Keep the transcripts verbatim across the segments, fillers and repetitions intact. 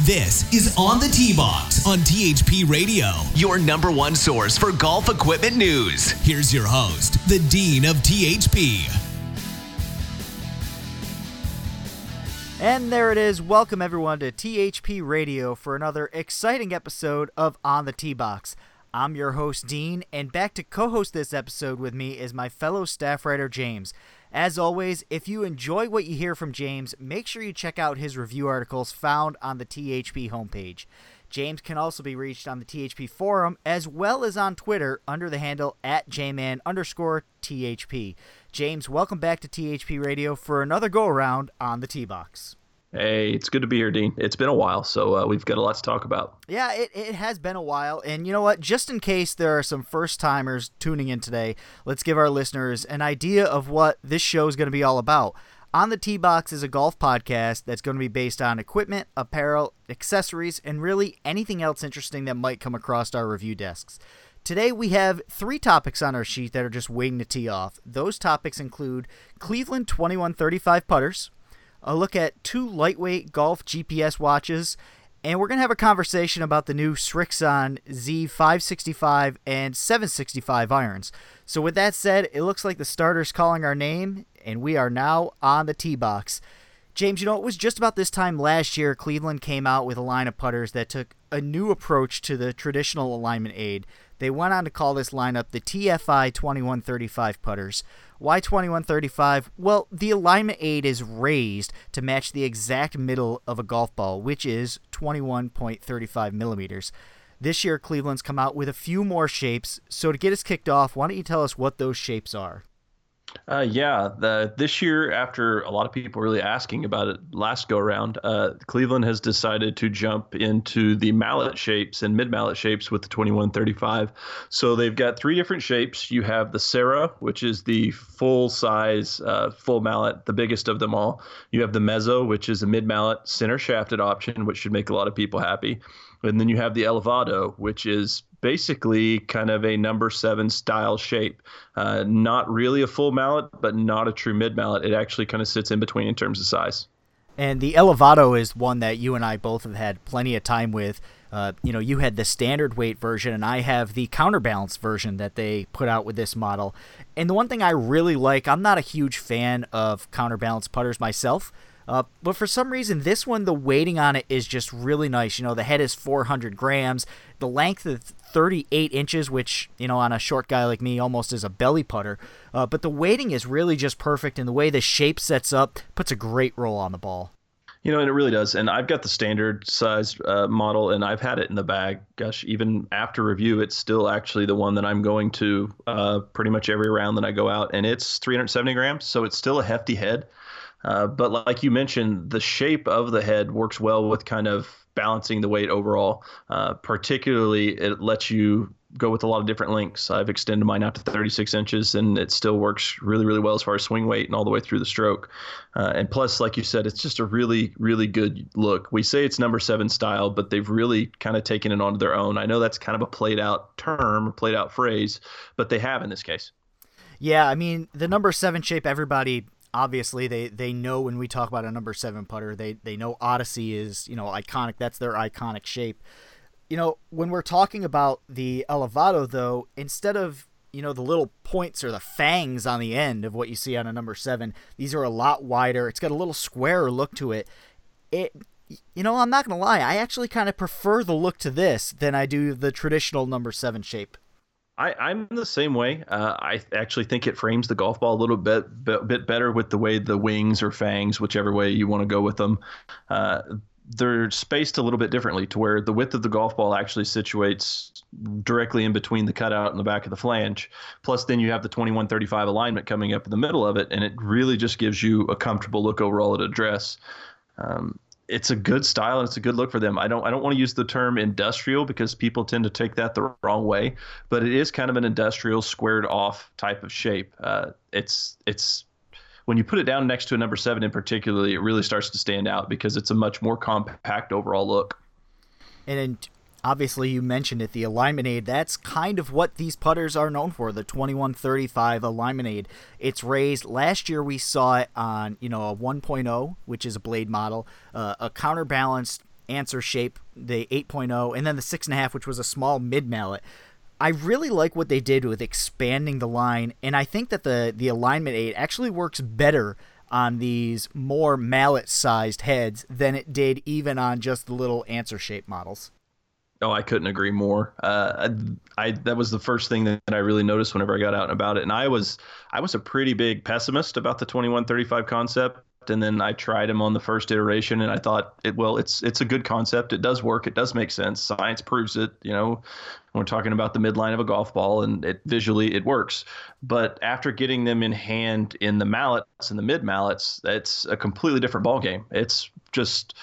This is On the Tee Box on T H P Radio, your number one source for golf equipment news. Here's your host, the Dean of T H P. And there it is. Welcome everyone to T H P Radio for another exciting episode of On the Tee Box. I'm your host, Dean, and back to co-host this episode with me is my fellow staff writer, James. As always, if you enjoy what you hear from James, make sure you check out his review articles found on the T H P homepage. James can also be reached on the T H P forum as well as on Twitter under the handle at jman underscore THP. James, welcome back to T H P Radio for another go-around on the Tee Box. Hey, it's good to be here, Dean. It's been a while, so uh, we've got a lot to talk about. Yeah, it, it has been a while, and you know what? Just in case there are some first-timers tuning in today, let's give our listeners an idea of what this show is going to be all about. On the Tee Box is a golf podcast that's going to be based on equipment, apparel, accessories, and really anything else interesting that might come across our review desks. Today we have three topics on our sheet that are just waiting to tee off. Those topics include Cleveland twenty-one thirty-five putters, a look at two lightweight golf G P S watches, and we're going to have a conversation about the new Srixon Z five sixty-five and seven sixty-five irons. So with that said, it looks like the starter's calling our name, and we are now on the Tee Box. James, you know, it was just about this time last year Cleveland came out with a line of putters that took a new approach to the traditional alignment aid. They went on to call this lineup the T F I twenty-one thirty-five putters. Why twenty-one thirty-five? Well, the alignment aid is raised to match the exact middle of a golf ball, which is twenty-one point three five millimeters. This year, Cleveland's come out with a few more shapes. So to get us kicked off, why don't you tell us what those shapes are? Uh, yeah, the, this year, after a lot of people really asking about it last go around, uh, Cleveland has decided to jump into the mallet shapes and mid mallet shapes with the twenty-one thirty-five. So they've got three different shapes. You have the Serra, which is the full size, uh, full mallet, the biggest of them all. You have the Mezzo, which is a mid mallet center shafted option, which should make a lot of people happy. And then you have the Elevado, which is basically kind of a number seven style shape. Uh, not really a full mallet, but not a true mid mallet. It actually kind of sits in between in terms of size. And the Elevado is one that you and I both have had plenty of time with. Uh, you know, you had the standard weight version, and I have the counterbalance version that they put out with this model. And the one thing I really like, I'm not a huge fan of counterbalance putters myself, Uh, but for some reason, this one, the weighting on it is just really nice. You know, the head is four hundred grams, the length is thirty-eight inches, which, you know, on a short guy like me almost is a belly putter. Uh, but the weighting is really just perfect, and the way the shape sets up puts a great roll on the ball. You know, and it really does. And I've got the standard size uh, model, and I've had it in the bag. Gosh, even after review, it's still actually the one that I'm going to uh, pretty much every round that I go out. And it's three hundred seventy grams, so it's still a hefty head. Uh, but like you mentioned, the shape of the head works well with kind of balancing the weight overall. Uh, particularly, it lets you go with a lot of different lengths. I've extended mine out to thirty-six inches, and it still works really, really well as far as swing weight and all the way through the stroke. Uh, and plus, like you said, it's just a really, really good look. We say it's number seven style, but they've really kind of taken it onto their own. I know that's kind of a played out term, played out phrase, but they have in this case. Yeah, I mean, the number seven shape, everybody... Obviously, they, they know when we talk about a number seven putter, they they know Odyssey is, you know, iconic. That's their iconic shape. You know, when we're talking about the Elevado, though, instead of, you know, the little points or the fangs on the end of what you see on a number seven, these are a lot wider. It's got a little squarer look to it. It, you know, I'm not going to lie. I actually kind of prefer the look to this than I do the traditional number seven shape. I, I'm the same way. Uh, I actually think it frames the golf ball a little bit, bit bit better with the way the wings or fangs, whichever way you want to go with them. Uh, they're spaced a little bit differently to where the width of the golf ball actually situates directly in between the cutout and the back of the flange. Plus, then you have the twenty-one thirty-five alignment coming up in the middle of it, and it really just gives you a comfortable look overall at a dress. Um, It's a good style and it's a good look for them. I don't I don't want to use the term industrial because people tend to take that the wrong way, but it is kind of an industrial squared off type of shape. Uh, it's it's when you put it down next to a number seven in particular, it really starts to stand out because it's a much more compact overall look. And then obviously you mentioned it, the alignment aid, that's kind of what these putters are known for, the twenty-one thirty-five alignment aid. It's raised. Last year we saw it on, you know, a one point oh, which is a blade model, uh, a counterbalanced answer shape, the eight point oh, and then the six and a half, which was a small mid mallet. I really like what they did with expanding the line, and I think that the, the alignment aid actually works better on these more mallet-sized heads than it did even on just the little answer shape models. Oh, I couldn't agree more. Uh, I, I that was the first thing that I really noticed whenever I got out and about it, and I was I was a pretty big pessimist about the twenty-one thirty-five concept. And then I tried them on the first iteration, and I thought, it well, it's it's a good concept. It does work. It does make sense. Science proves it. You know, when we're talking about the midline of a golf ball, and it visually it works. But after getting them in hand in the mallets and the mid mallets, it's a completely different ball game. It's just,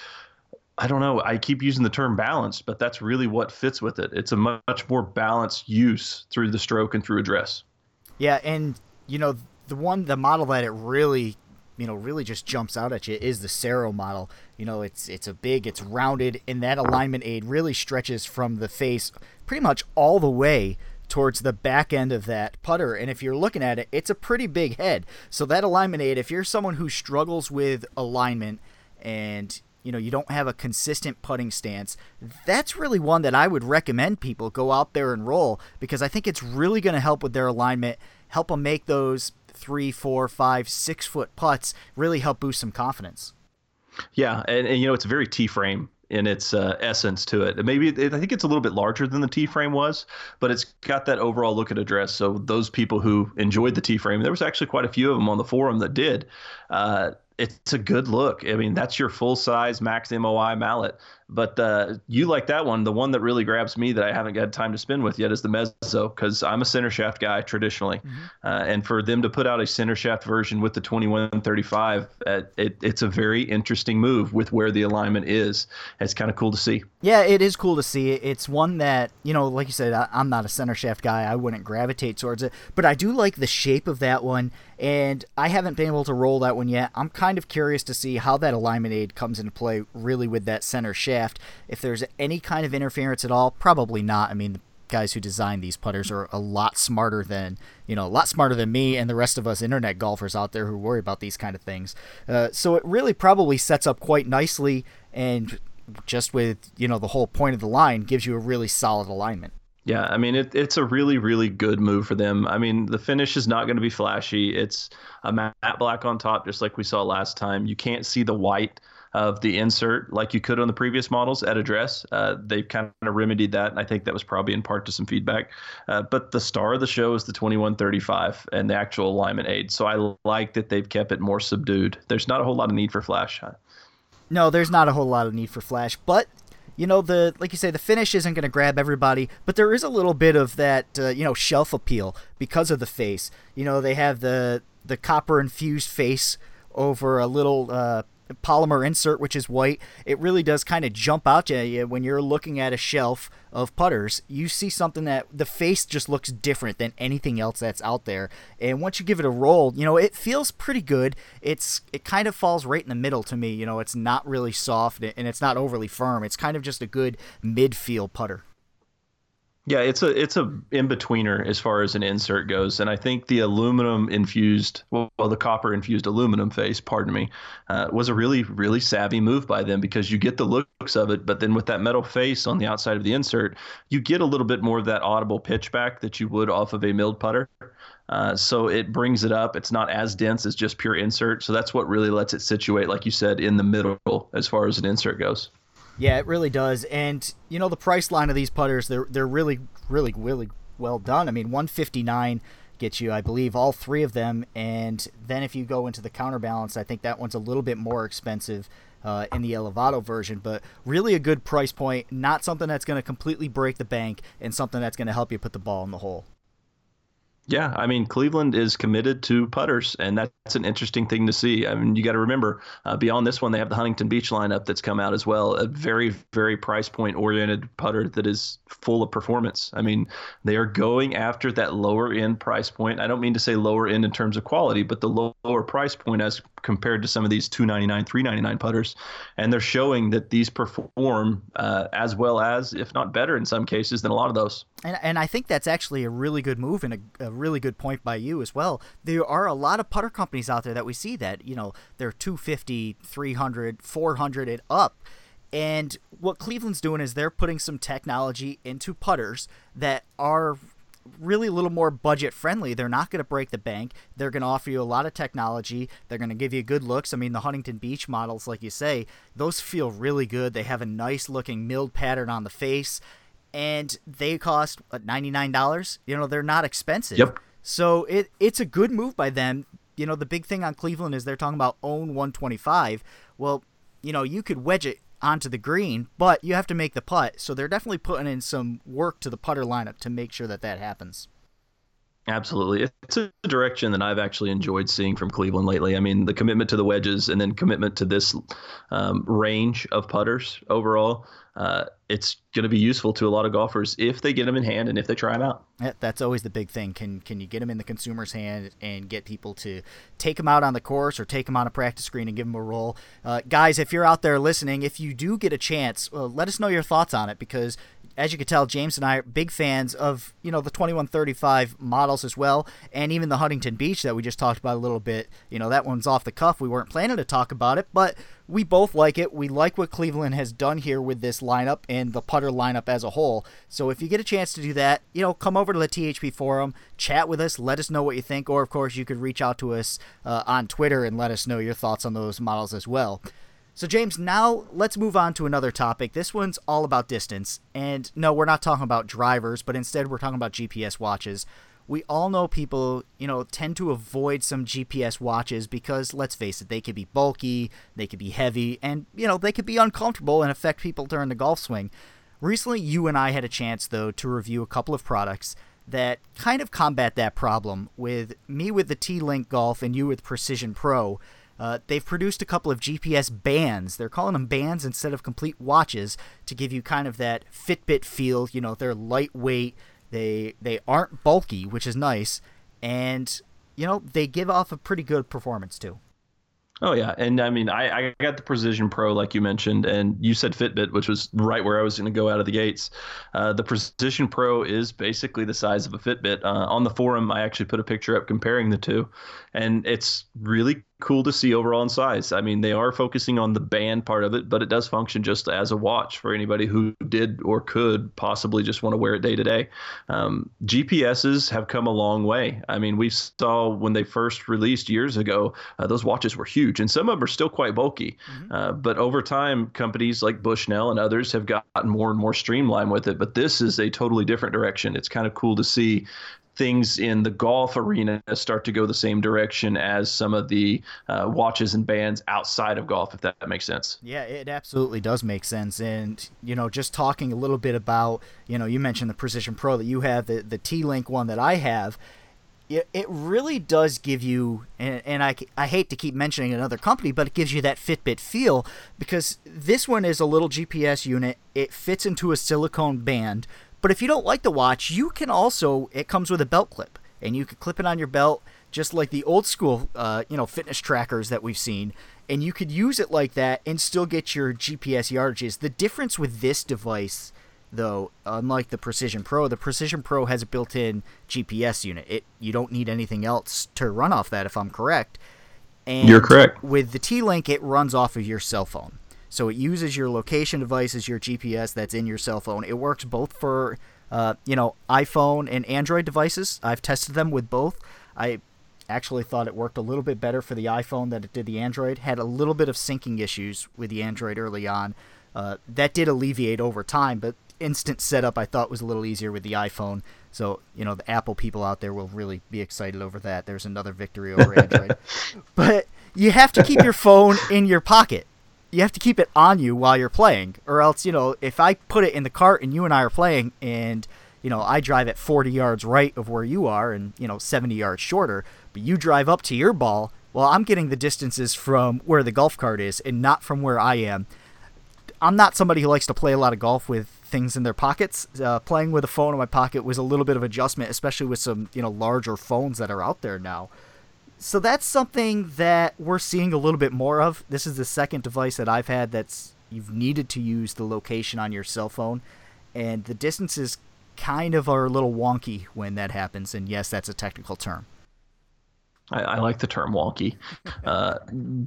I don't know. I keep using the term balanced, but that's really what fits with it. It's a much more balanced use through the stroke and through address. Yeah, and you know the one the model that it really. you know, really just jumps out at you is the Cerro model. You know, it's it's a big, it's rounded, and that alignment aid really stretches from the face pretty much all the way towards the back end of that putter. And if you're looking at it, it's a pretty big head. So that alignment aid, if you're someone who struggles with alignment and, you know, you don't have a consistent putting stance, that's really one that I would recommend people go out there and roll, because I think it's really going to help with their alignment, help them make those three, four, five, six foot putts, really help boost some confidence. Yeah, and, and you know, it's very T-frame in its uh, essence to it. Maybe it, I think it's a little bit larger than the T-frame was, but it's got that overall look at address. So those people who enjoyed the T-frame, there was actually quite a few of them on the forum that did. Uh, it's a good look. I mean, that's your full size max M O I mallet. But uh, you like that one. The one that really grabs me that I haven't got time to spin with yet is the Mezzo, because I'm a center shaft guy traditionally. Mm-hmm. Uh, and for them to put out a center shaft version with the twenty-one thirty-five, uh, it, it's a very interesting move with where the alignment is. It's kind of cool to see. Yeah, it is cool to see. It's one that, you know, like you said, I, I'm not a center shaft guy. I wouldn't gravitate towards it. But I do like the shape of that one, and I haven't been able to roll that one yet. I'm kind of curious to see how that alignment aid comes into play really with that center shaft. If there's any kind of interference at all, probably not. I mean, the guys who design these putters are a lot smarter than, you know, a lot smarter than me and the rest of us internet golfers out there who worry about these kind of things. Uh, so it really probably sets up quite nicely, and just with, you know, the whole point of the line gives you a really solid alignment. Yeah, I mean, it, it's a really, really good move for them. I mean, the finish is not going to be flashy. It's a matte black on top, just like we saw last time. You can't see the white of the insert like you could on the previous models at address. Uh, they kind of remedied that, and I think that was probably in part to some feedback. Uh, but the star of the show is the twenty-one thirty-five and the actual alignment aid. So I like that they've kept it more subdued. There's not a whole lot of need for flash. No, there's not a whole lot of need for flash, but you know, the like you say, the finish isn't going to grab everybody, but there is a little bit of that, uh, you know, shelf appeal because of the face. You know, they have the the copper infused face over a little uh, polymer insert, which is white. It really does kind of jump out at you when you're looking at a shelf of putters. You see something that the face just looks different than anything else that's out there. And once you give it a roll, you know, it feels pretty good. It's it kind of falls right in the middle to me. You know, it's not really soft and it's not overly firm. It's kind of just a good mid-feel putter. Yeah, it's a it's a in-betweener as far as an insert goes, and I think the aluminum infused, well, the copper infused aluminum face, pardon me, uh, was a really really savvy move by them, because you get the looks of it, but then with that metal face on the outside of the insert, you get a little bit more of that audible pitch back that you would off of a milled putter. Uh, so it brings it up. It's not as dense as just pure insert, so that's what really lets it situate, like you said, in the middle as far as an insert goes. Yeah, it really does. And, you know, the price line of these putters, they're they're really, really, really well done. I mean, one fifty-nine gets you, I believe, all three of them. And then if you go into the counterbalance, I think that one's a little bit more expensive uh, in the Elevado version. But really a good price point, not something that's going to completely break the bank, and something that's going to help you put the ball in the hole. Yeah, I mean, Cleveland is committed to putters, and that's an interesting thing to see. I mean, you got to remember, uh, beyond this one, they have the Huntington Beach lineup that's come out as well, a very, very price point oriented putter that is full of performance. I mean, they are going after that lower end price point. I don't mean to say lower end in terms of quality, but the lower price point as compared to some of these two ninety-nine, three ninety-nine putters, and they're showing that these perform uh, as well as, if not better in some cases, than a lot of those. And, and I think that's actually a really good move and a, a really good point by you as well. There are a lot of putter companies out there that we see that, you know, they're two fifty, three hundred, four hundred and up. And what Cleveland's doing is they're putting some technology into putters that are really a little more budget friendly. They're not going to break the bank. They're going to offer you a lot of technology. They're going to give you good looks. I mean, the Huntington Beach models, like you say, those feel really good. They have a nice looking milled pattern on the face, and they cost what, ninety-nine dollars. You know, they're not expensive. Yep. So it it's a good move by them. You know, the big thing on Cleveland is they're talking about own one twenty-five. Well, you know, you could wedge it onto the green, but you have to make the putt. So they're definitely putting in some work to the putter lineup to make sure that that happens. Absolutely. It's a direction that I've actually enjoyed seeing from Cleveland lately. I mean, the commitment to the wedges and then commitment to this um, range of putters overall, uh, it's going to be useful to a lot of golfers if they get them in hand and if they try them out. Yeah, that's always the big thing. Can can you get them in the consumer's hand and get people to take them out on the course or take them on a practice screen and give them a roll? Uh, guys, if you're out there listening, if you do get a chance, well, let us know your thoughts on it, because as you can tell, James and I are big fans of, you know, the twenty-one thirty-five models as well, and even the Huntington Beach that we just talked about a little bit. You know, that one's off the cuff. We weren't planning to talk about it, but we both like it. We like what Cleveland has done here with this lineup and the putter lineup as a whole. So if you get a chance to do that, you know, come over to the T H P forum, chat with us, let us know what you think, or of course you could reach out to us uh, on Twitter and let us know your thoughts on those models as well. So, James, now let's move on to another topic. This one's all about distance. And no, we're not talking about drivers, but instead we're talking about G P S watches. We all know people, you know, tend to avoid some G P S watches because, let's face it, they could be bulky, they could be heavy, and, you know, they could be uncomfortable and affect people during the golf swing. Recently, you and I had a chance, though, to review a couple of products that kind of combat that problem, with me with the T-Link Golf and you with Precision Pro. Uh, they've produced a couple of G P S bands. They're calling them bands instead of complete watches to give you kind of that Fitbit feel. You know, they're lightweight. They they aren't bulky, which is nice. And, you know, they give off a pretty good performance, too. Oh, yeah. And I mean, I, I got the Precision Pro, like you mentioned, and you said Fitbit, which was right where I was going to go out of the gates. Uh, the Precision Pro is basically the size of a Fitbit. Uh, on the forum, I actually put a picture up comparing the two, and it's really cool to see overall in size. I mean, they are focusing on the band part of it, but it does function just as a watch for anybody who did or could possibly just want to wear it day to day. Um, G P S's have come a long way. I mean, we saw when they first released years ago, uh, those watches were huge, and some of them are still quite bulky. Mm-hmm. Uh, but over time, companies like Bushnell and others have gotten more and more streamlined with it. But this is a totally different direction. It's kind of cool to see things in the golf arena start to go the same direction as some of the uh, watches and bands outside of golf, if that makes sense. Yeah, it absolutely does make sense. And, you know, just talking a little bit about, you know, you mentioned the Precision Pro that you have, the, the T-Link one that I have. It, it really does give you, and, and I, I hate to keep mentioning another company, but it gives you that Fitbit feel, because this one is a little G P S unit. It fits into a silicone band. But if you don't like the watch, you can also, it comes with a belt clip, and you can clip it on your belt just like the old school, uh, you know, fitness trackers that we've seen, and you could use it like that and still get your G P S yardages. The difference with this device, though, unlike the Precision Pro, the Precision Pro has a built-in G P S unit. It you don't need anything else to run off that, if I'm correct. And you're correct. With the T-Link, it runs off of your cell phone. So it uses your location device as your G P S that's in your cell phone. It works both for, uh, you know, iPhone and Android devices. I've tested them with both. I actually thought it worked a little bit better for the iPhone than it did the Android. Had a little bit of syncing issues with the Android early on. Uh, that did alleviate over time, but instant setup I thought was a little easier with the iPhone. So, you know, the Apple people out there will really be excited over that. There's another victory over Android. But you have to keep your phone in your pocket. You have to keep it on you while you're playing, or else, you know, if I put it in the cart and you and I are playing and, you know, I drive at forty yards right of where you are and, you know, seventy yards shorter, but you drive up to your ball, well, I'm getting the distances from where the golf cart is and not from where I am. I'm not somebody who likes to play a lot of golf with things in their pockets. Uh, playing with a phone in my pocket was a little bit of adjustment, especially with some, you know, larger phones that are out there now. So that's something that we're seeing a little bit more of. This is the second device that I've had that's you've needed to use the location on your cell phone, and the distances kind of are a little wonky when that happens. And yes, that's a technical term. I, I like the term wonky. Uh,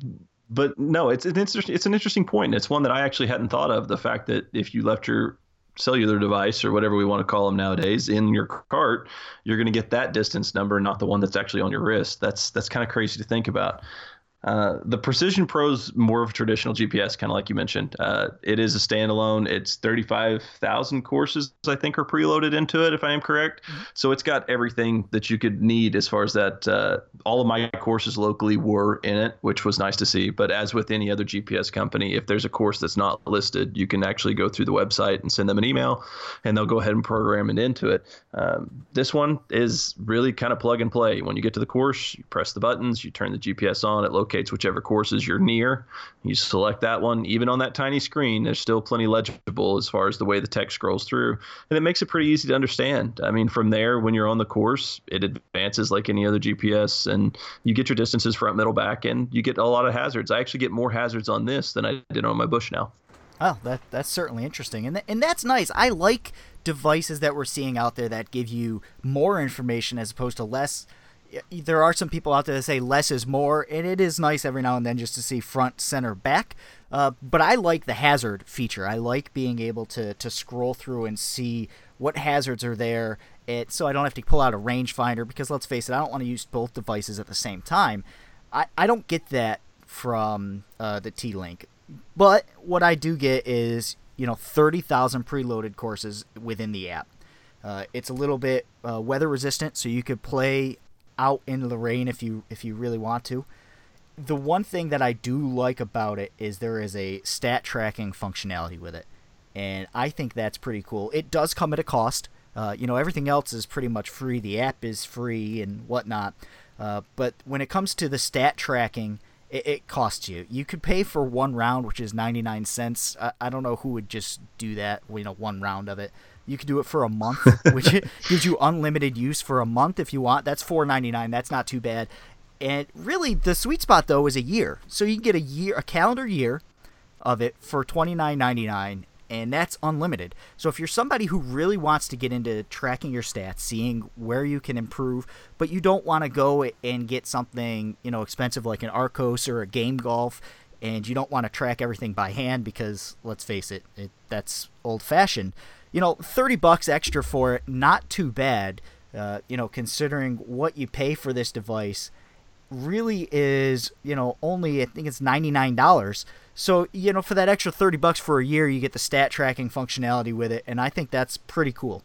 but no, it's an interesting it's an interesting point. It's one that I actually hadn't thought of. The fact that if you left your cellular device or whatever we want to call them nowadays in your cart, you're going to get that distance number, not the one that's actually on your wrist. That's that's kind of crazy to think about. Uh, the Precision Pro is more of a traditional G P S, kind of like you mentioned. Uh, it is a standalone. It's thirty-five thousand courses, I think, are preloaded into it, if I am correct. Mm-hmm. So it's got everything that you could need as far as that. Uh, all of my courses locally were in it, which was nice to see. But as with any other G P S company, if there's a course that's not listed, you can actually go through the website and send them an email, and they'll go ahead and program it into it. Um, this one is really kind of plug and play. When you get to the course, you press the buttons, you turn the G P S on, it locates whichever courses you're near. You select that one. Even on that tiny screen, there's still plenty legible as far as the way the text scrolls through, and it makes it pretty easy to understand. I mean, from there, when you're on the course, it advances like any other G P S, and you get your distances front, middle, back, and you get a lot of hazards. I actually get more hazards on this than I did on my Bushnell. Oh, that that's certainly interesting, and th- and that's nice. I like devices that we're seeing out there that give you more information as opposed to less. There are some people out there that say less is more, and it is nice every now and then just to see front, center, back. Uh, but I like the hazard feature. I like being able to to scroll through and see what hazards are there, it, so I don't have to pull out a rangefinder, because let's face it, I don't want to use both devices at the same time. I, I don't get that from uh, the T-Link. But what I do get is, you know, thirty thousand preloaded courses within the app. Uh, it's a little bit uh, weather resistant, so you could play out into the rain if you if you really want to. The one thing that I do like about it is there is a stat tracking functionality with it, and I think that's pretty cool. It does come at a cost. Uh, you know, everything else is pretty much free. The app is free and whatnot. Uh, but when it comes to the stat tracking, it, it costs you. You could pay for one round, which is ninety-nine cents. I, I don't know who would just do that, you know, one round of it. You could do it for a month, which gives you unlimited use for a month if you want. That's four ninety-nine. That's not too bad. And really, the sweet spot, though, is a year. So you can get a year, a calendar year of it for twenty-nine ninety-nine, and that's unlimited. So if you're somebody who really wants to get into tracking your stats, seeing where you can improve, but you don't want to go and get something, you know, expensive like an Arccos or a Game Golf, and you don't want to track everything by hand because, let's face it, it that's old-fashioned. You know, thirty bucks extra for it, not too bad, uh, you know, considering what you pay for this device really is, you know, only, I think it's ninety-nine dollars. So, you know, for that extra thirty bucks for a year, you get the stat tracking functionality with it, and I think that's pretty cool.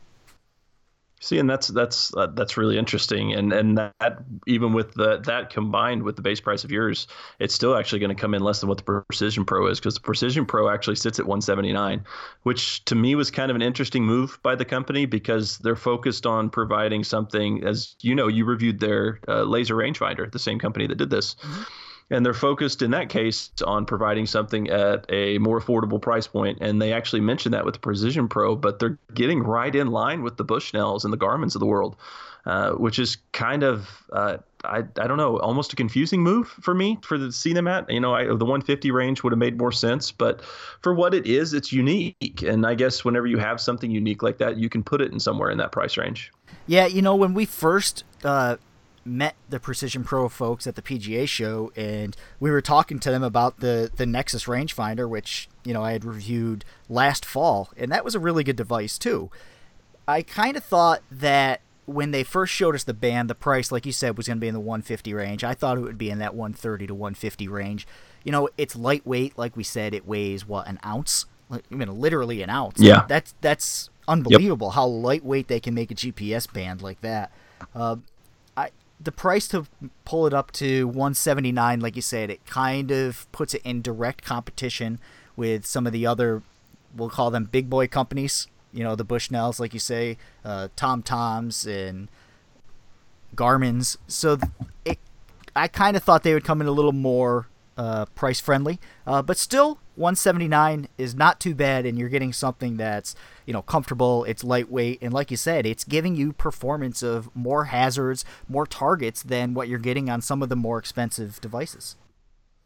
See, and that's that's uh, that's really interesting, and and that even with the that combined with the base price of yours, it's still actually going to come in less than what the Precision Pro is, because the Precision Pro actually sits at one seventy-nine, which to me was kind of an interesting move by the company, because they're focused on providing something, as you know, you reviewed their uh, laser rangefinder, the same company that did this. Mm-hmm. And they're focused in that case on providing something at a more affordable price point. And they actually mentioned that with the Precision Pro, but they're getting right in line with the Bushnells and the Garmins of the world, uh, which is kind of, uh, I I don't know, almost a confusing move for me for the, to see them at. You know, I, the one fifty range would have made more sense, but for what it is, it's unique. And I guess whenever you have something unique like that, you can put it in somewhere in that price range. Yeah, you know, when we first uh, met the Precision Pro folks at the P G A show, and we were talking to them about the, the Nexus rangefinder, which, you know, I had reviewed last fall, and that was a really good device too. I kind of thought that when they first showed us the band, the price, like you said, was going to be in the one fifty range. I thought it would be in that one thirty to one fifty range. You know, it's lightweight. Like we said, it weighs, what, an ounce? I mean, literally an ounce. Yeah. That's, that's unbelievable. Yep. How lightweight they can make a G P S band like that. Uh, I the price to pull it up to one seventy-nine, like you said, it kind of puts it in direct competition with some of the other, we'll call them big boy companies. You know, the Bushnells, like you say, uh, Tom Toms and Garmin's. So it, I kind of thought they would come in a little more uh, price friendly, uh, but still, one seventy-nine is not too bad, and you're getting something that's, you know, comfortable. It's lightweight, and like you said, it's giving you performance of more hazards, more targets than what you're getting on some of the more expensive devices.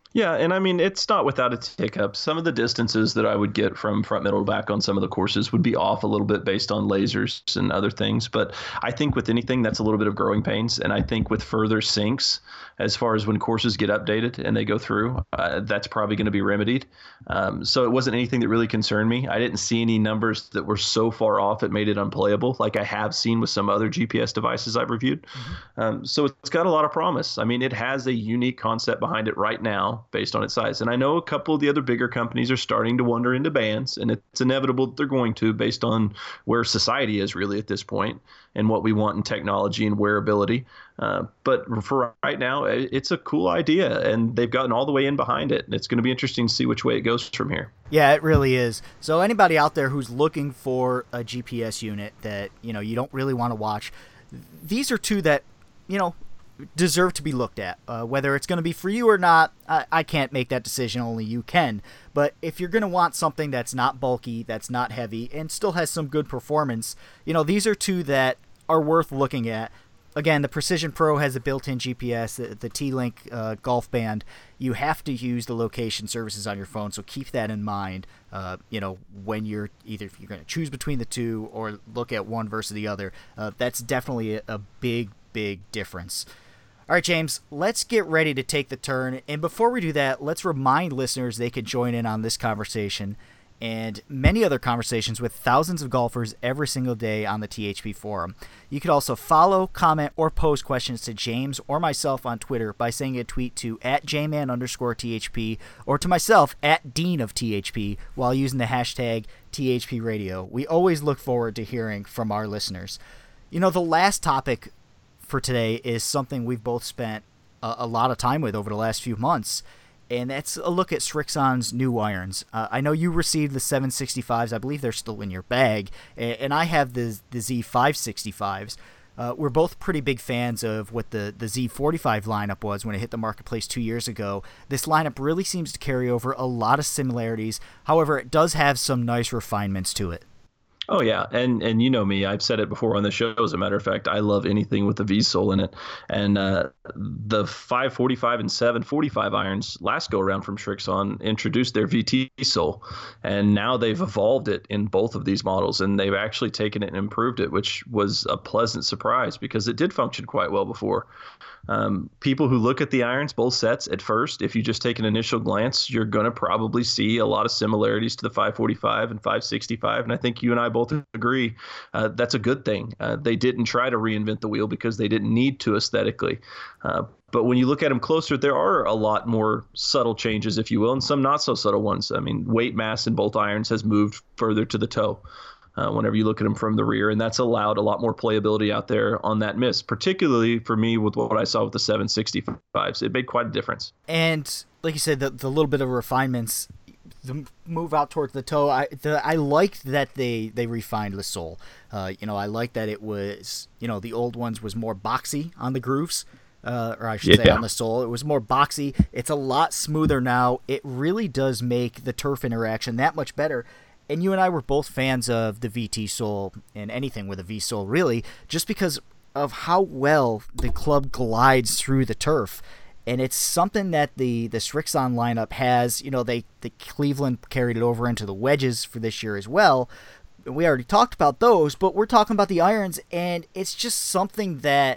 Yeah, and I mean, it's not without its hiccups. Some of the distances that I would get from front, middle, back on some of the courses would be off a little bit based on lasers and other things. But I think with anything, that's a little bit of growing pains. And I think with further syncs, as far as when courses get updated and they go through, uh, that's probably going to be remedied. Um, so it wasn't anything that really concerned me. I didn't see any numbers that were so far off it made it unplayable, like I have seen with some other G P S devices I've reviewed. Mm-hmm. Um, so it's got a lot of promise. I mean, it has a unique concept behind it right now based on its size. And I know a couple of the other bigger companies are starting to wander into bands, and it's inevitable that they're going to based on where society is really at this point and what we want in technology and wearability. Uh, but for right now, it's a cool idea, and they've gotten all the way in behind it. And it's going to be interesting to see which way it goes from here. Yeah, it really is. So anybody out there who's looking for a G P S unit that, you know, you don't really want to watch, these are two that, you know, deserve to be looked at. Uh, whether it's going to be for you or not, I, I can't make that decision. Only you can. But if you're going to want something that's not bulky, that's not heavy, and still has some good performance, you know, these are two that are worth looking at. Again, the Precision Pro has a built-in G P S, the, the T-Link uh, Golf Band. You have to use the location services on your phone, so keep that in mind, uh, you know, when you're either if you're going to choose between the two or look at one versus the other. Uh, that's definitely a, a big, big difference. All right, James, let's get ready to take the turn. And before we do that, let's remind listeners they could join in on this conversation and many other conversations with thousands of golfers every single day on the T H P forum. You could also follow, comment, or pose questions to James or myself on Twitter by sending a tweet to at jman underscore THP or to myself at Dean of T H P while using the hashtag T H P Radio. We always look forward to hearing from our listeners. You know, the last topic for today is something we've both spent a, a lot of time with over the last few months, and that's a look at Srixon's new irons. Uh, I know you received the seven sixty-fives. I believe they're still in your bag, and, and I have the the Z five sixty-fives. Uh, we're both pretty big fans of what the, the Z forty-five lineup was when it hit the marketplace two years ago. This lineup really seems to carry over a lot of similarities. However, it does have some nice refinements to it. Oh, yeah. And and you know me, I've said it before on the show. As a matter of fact, I love anything with the V-sole in it. And uh, the five forty-five and seven forty-five irons last go around from Srixon introduced their V T sole. And now they've evolved it in both of these models. And they've actually taken it and improved it, which was a pleasant surprise because it did function quite well before. Um, people who look at the irons, both sets at first, if you just take an initial glance, you're going to probably see a lot of similarities to the five forty-five and five sixty-five. And I think you and I both agree uh, that's a good thing. Uh, they didn't try to reinvent the wheel because they didn't need to aesthetically. Uh, but when you look at them closer, there are a lot more subtle changes, if you will, and some not so subtle ones. I mean, weight mass in both irons has moved further to the toe. Uh, whenever you look at them from the rear, and that's allowed a lot more playability out there on that miss, particularly for me with what I saw with the seven sixty-fives. It made quite a difference. And like you said, the, the little bit of refinements, the move out towards the toe, I the, I liked that they, they refined the sole. Uh, you know, I liked that it was, you know, the old ones was more boxy on the grooves. Uh, or I should yeah. say on the sole. It was more boxy. It's a lot smoother now. It really does make the turf interaction that much better. And you and I were both fans of the V T sole and anything with a V sole, really, just because of how well the club glides through the turf. And it's something that the, the Srixon lineup has. You know, they the Cleveland carried it over into the wedges for this year as well. We already talked about those, but we're talking about the irons, and it's just something that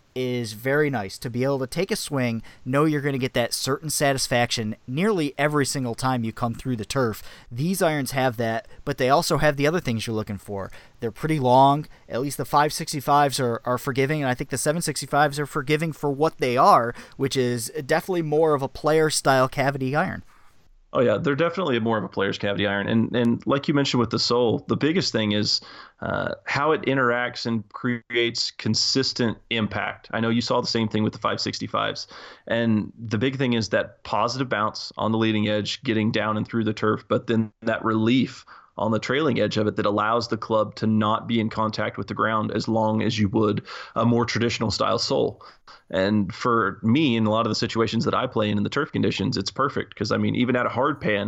is very nice to be able to take a swing, know you're going to get that certain satisfaction nearly every single time you come through the turf. These irons have that, but they also have the other things you're looking for. They're pretty long. At least the five sixty-fives are, are forgiving, and I think the seven sixty-fives are forgiving for what they are, which is definitely more of a player-style cavity iron. Oh, yeah, they're definitely more of a player's cavity iron. And and like you mentioned with the sole, the biggest thing is uh, how it interacts and creates consistent impact. I know you saw the same thing with the five sixty-fives. And the big thing is that positive bounce on the leading edge, getting down and through the turf, but then that relief on the trailing edge of it that allows the club to not be in contact with the ground as long as you would a more traditional style sole. And for me, in a lot of the situations that I play in in the turf conditions, it's perfect because, I mean, even at a hard pan,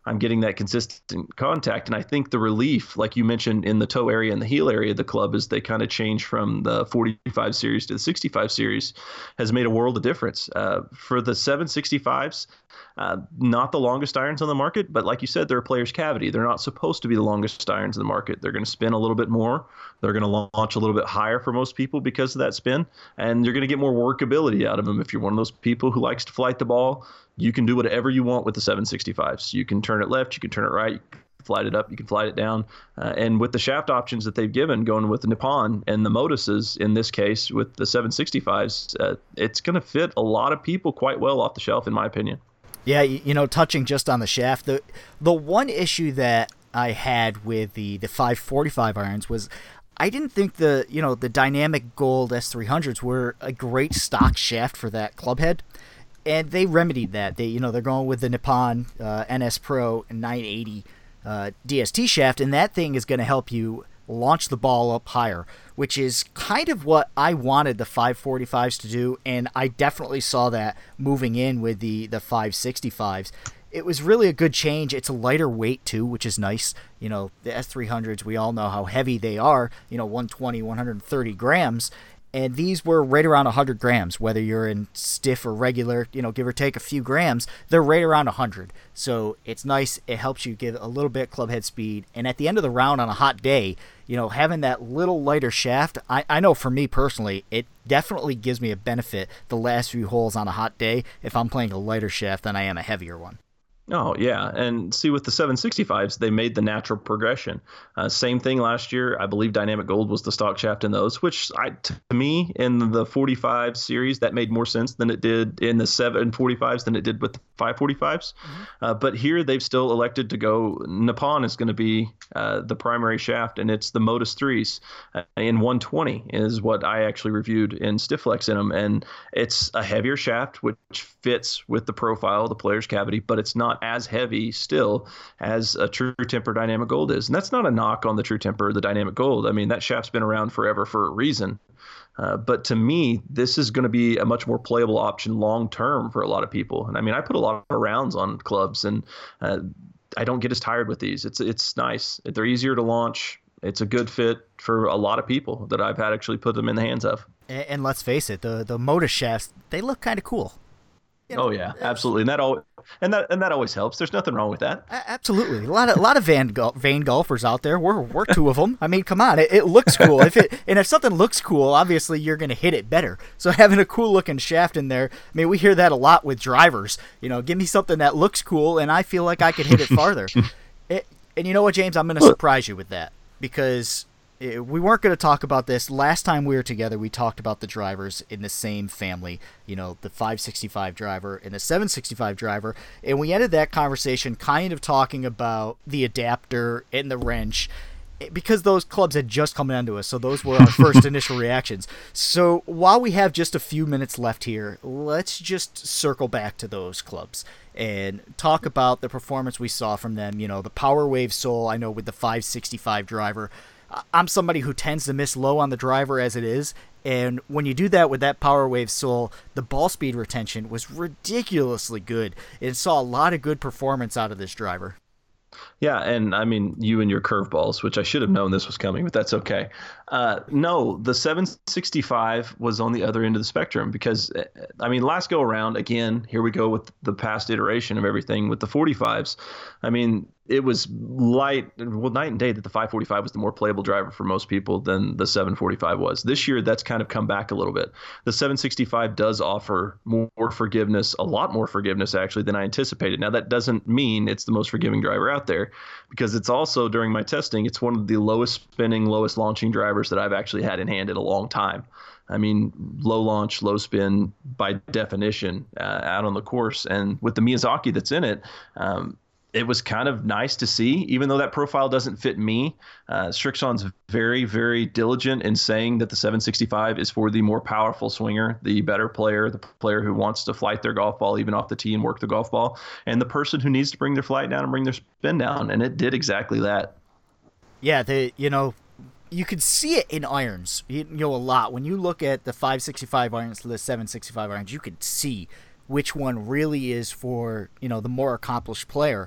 I'm getting that consistent contact. And I think the relief, like you mentioned in the toe area and the heel area of the club, as they kind of change from the forty-five series to the sixty-five series, has made a world of difference. Uh, for the seven sixty-fives, uh, not the longest irons on the market, but like you said, they're a player's cavity. They're not supposed to be the longest irons in the market. They're going to spin a little bit more. They're going to launch a little bit higher for most people because of that spin, and you're going to get more workability out of them. If you're one of those people who likes to flight the ball, you can do whatever you want with the seven sixty-fives. You can turn it left, you can turn it right, you can flight it up, you can flight it down. Uh, and with the shaft options that they've given, going with the Nippon and the Motuses in this case with the seven sixty-fives, uh, it's going to fit a lot of people quite well off the shelf, in my opinion. Yeah, you know, touching just on the shaft, the the one issue that I had with the, the five forty-five irons was I didn't think the, you know, the Dynamic Gold S three hundreds were a great stock shaft for that club head. And they remedied that. They, you know, they're going with the Nippon uh, N S Pro nine eighty uh, D S T shaft, and that thing is going to help you launch the ball up higher, which is kind of what I wanted the five forty-fives to do, and I definitely saw that moving in with the, the five sixty-fives. It was really a good change. It's a lighter weight, too, which is nice. You know, the S three hundreds, we all know how heavy they are, you know, one twenty, one thirty grams. And these were right around one hundred grams, whether you're in stiff or regular, you know, give or take a few grams, they're right around one hundred. So it's nice. It helps you give a little bit club head speed. And at the end of the round on a hot day, you know, having that little lighter shaft, I, I know for me personally, it definitely gives me a benefit the last few holes on a hot day if I'm playing a lighter shaft than I am a heavier one. Oh, yeah. And see, with the seven sixty-fives, they made the natural progression. Uh, same thing last year. I believe Dynamic Gold was the stock shaft in those, which I, to me, in the forty-five series, that made more sense than it did in the seven forty-fives than it did with the five forty-fives. Mm-hmm. Uh, but here they've still elected to go. Nippon is going to be uh, the primary shaft, and it's the Motus threes uh, in one twenty is what I actually reviewed in Stifflex in them. And it's a heavier shaft, which fits with the profile of the player's cavity, but it's not as heavy still as a True Temper Dynamic Gold is. And that's not a knock on the True Temper, the Dynamic Gold. I mean, that shaft's been around forever for a reason. Uh, but to me, this is going to be a much more playable option long term for a lot of people. And I mean, I put a lot of rounds on clubs, and uh, I don't get as tired with these. It's it's nice. They're easier to launch. It's a good fit for a lot of people that I've had actually put them in the hands of. And, and let's face it, the the Motus shafts, they look kind of cool. You know, oh yeah, absolutely, and that all, and that and that always helps. There's nothing wrong with that. Absolutely, a lot of a lot of van vain golfers out there. We're we're two of them. I mean, come on, it, it looks cool. If it and if something looks cool, obviously you're going to hit it better. So having a cool looking shaft in there, I mean, we hear that a lot with drivers. You know, give me something that looks cool, and I feel like I could hit it farther. it, and you know what, James, I'm going to surprise you with that, because we weren't going to talk about this. Last time we were together, we talked about the drivers in the same family, you know, the five sixty-five driver and the seven sixty-five driver, and we ended that conversation kind of talking about the adapter and the wrench, because those clubs had just come onto us, so those were our first initial reactions. So while we have just a few minutes left here, let's just circle back to those clubs and talk about the performance we saw from them. You know, the Power Wave Sole, I know with the five sixty-five driver, I'm somebody who tends to miss low on the driver as it is, and when you do that with that Power Wave Sole, the ball speed retention was ridiculously good. It saw a lot of good performance out of this driver. Yeah, and I mean, you and your curveballs, which I should have known this was coming, but that's okay. Uh, no, the seven sixty-five was on the other end of the spectrum because, I mean, last go around, again, here we go with the past iteration of everything with the forty-fives. I mean, it was light, well, night and day that the five forty-five was the more playable driver for most people than the seven forty-five was. This year, that's kind of come back a little bit. The seven sixty-five does offer more forgiveness, a lot more forgiveness, actually, than I anticipated. Now, that doesn't mean it's the most forgiving driver out there, because it's also, during my testing, it's one of the lowest spinning, lowest launching drivers that I've actually had in hand in a long time. I mean, low launch, low spin by definition uh, out on the course. And with the Miyazaki that's in it, um, it was kind of nice to see, even though that profile doesn't fit me. Uh, Srixon's very, very diligent in saying that the seven sixty-five is for the more powerful swinger, the better player, the player who wants to flight their golf ball even off the tee and work the golf ball, and the person who needs to bring their flight down and bring their spin down. And it did exactly that. Yeah, the you know, you could see it in irons, you know, a lot. When you look at the five sixty-five irons to the seven sixty-five irons, you could see which one really is for, you know, the more accomplished player.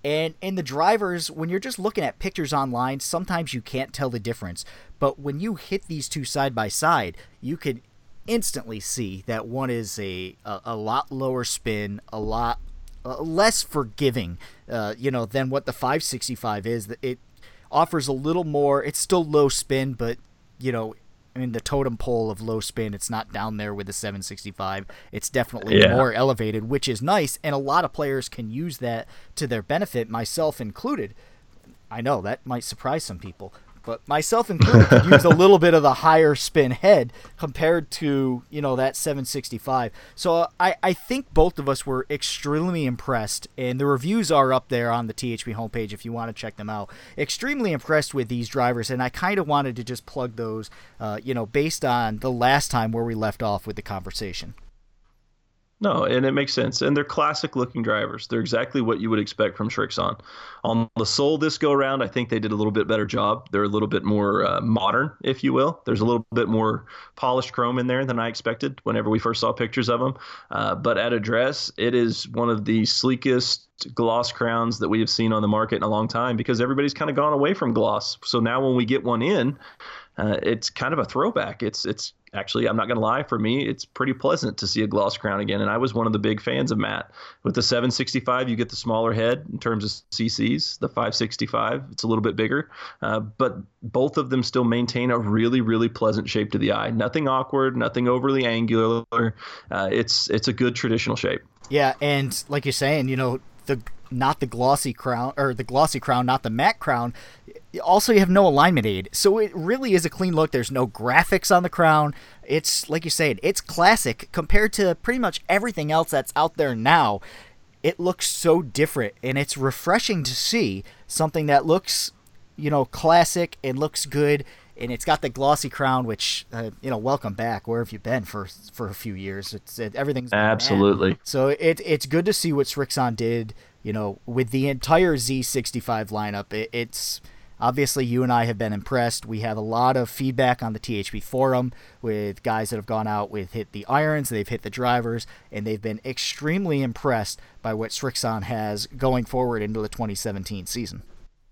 And in the drivers, when you're just looking at pictures online, sometimes you can't tell the difference. But when you hit these two side by side, you could instantly see that one is a a, a lot lower spin, a lot uh, less forgiving, uh, you know, than what the five sixty-five is. It offers a little more. It's still low spin, but you know, I mean, the totem pole of low spin, it's not down there with the seven sixty-five. It's definitely yeah. more elevated, which is nice, and a lot of players can use that to their benefit, myself included. I know that might surprise some people, but myself included could use a little bit of the higher spin head compared to, you know, that seven sixty-five. So uh, I, I think both of us were extremely impressed, and the reviews are up there on the T H P homepage if you want to check them out. Extremely impressed with these drivers, and I kind of wanted to just plug those, uh, you know, based on the last time where we left off with the conversation. No, and it makes sense. And they're classic-looking drivers. They're exactly what you would expect from Srixon. On the Soul this go-around, I think they did a little bit better job. They're a little bit more uh, modern, if you will. There's a little bit more polished chrome in there than I expected whenever we first saw pictures of them. Uh, but at address, it is one of the sleekest gloss crowns that we have seen on the market in a long time because everybody's kind of gone away from gloss. So now when we get one in, uh, it's kind of a throwback. It's it's Actually, I'm not going to lie, for me, it's pretty pleasant to see a gloss crown again. And I was one of the big fans of matte. With the seven sixty-five, you get the smaller head in terms of C Cs. The five sixty-five, it's a little bit bigger. Uh, but both of them still maintain a really, really pleasant shape to the eye. Nothing awkward, nothing overly angular. Uh, it's it's a good traditional shape. Yeah, and like you're saying, you know, the not the glossy crown, or the glossy crown, not the matte crown. Also, you have no alignment aid, so it really is a clean look. There's no graphics on the crown. It's, like you said, it's classic compared to pretty much everything else that's out there now. It looks so different, and it's refreshing to see something that looks, you know, classic and looks good, and it's got the glossy crown, which, uh, you know, welcome back. Where have you been for for a few years? It's it, everything's absolutely mad. So it it's good to see what Srixon did, you know, with the entire Z sixty-five lineup. It, it's obviously, you and I have been impressed. We have a lot of feedback on the T H P forum with guys that have gone out with hit the irons, they've hit the drivers, and they've been extremely impressed by what Srixon has going forward into the twenty seventeen season.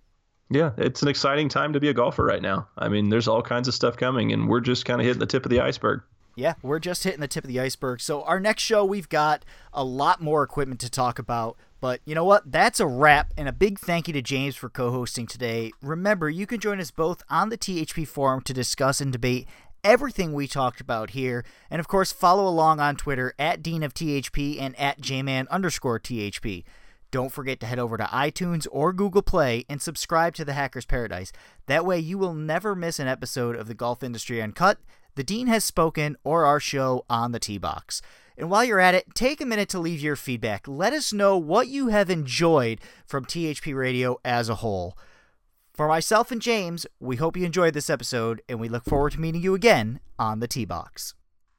Yeah, it's an exciting time to be a golfer right now. I mean, there's all kinds of stuff coming, and we're just kind of hitting the tip of the iceberg. Yeah, we're just hitting the tip of the iceberg. So our next show, we've got a lot more equipment to talk about. But you know what? That's a wrap, and a big thank you to James for co-hosting today. Remember, you can join us both on the T H P forum to discuss and debate everything we talked about here. And of course, follow along on Twitter at Dean of T H P and at Jman underscore T H P. Don't forget to head over to iTunes or Google Play and subscribe to the Hacker's Paradise. That way you will never miss an episode of the Golf Industry Uncut, The Dean Has Spoken, or our show on the T-Box. And while you're at it, take a minute to leave your feedback. Let us know what you have enjoyed from T H P Radio as a whole. For myself and James, we hope you enjoyed this episode, and we look forward to meeting you again on the T-Box.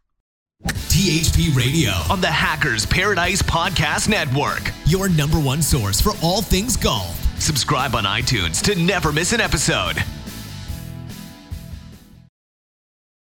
T H P Radio on the Hackers Paradise Podcast Network, your number one source for all things golf. Subscribe on iTunes to never miss an episode.